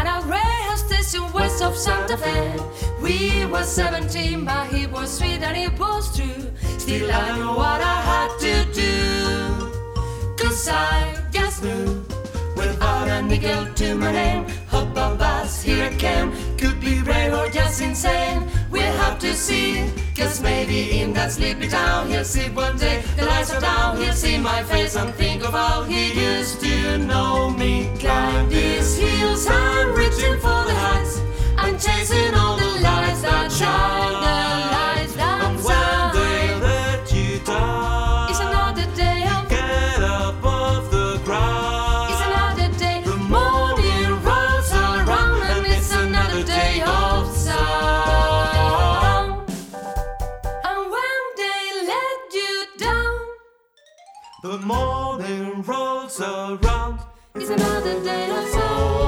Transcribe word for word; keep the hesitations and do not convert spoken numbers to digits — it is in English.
at a railway station west of Santa Fe. We were seventeen, but he was sweet and it was true. Still I knew what I had to do, 'cause I just knew, without a nickel to my name, hop a bus, here I came. Could be brave or just insane, we'll have to see. 'Cause maybe in that sleepy town he'll see one day the lights are down. He'll see my face and think of how he used to know me. Climb these hills, I'm reaching for the heights. I'm chasing all the lights that shine, the lights that And when shine. they let you down, It's another day of, get up off the ground. it's another day. The morning rolls around and it's another day of sound. And when they let you down, The morning rolls around. it's another day of sound.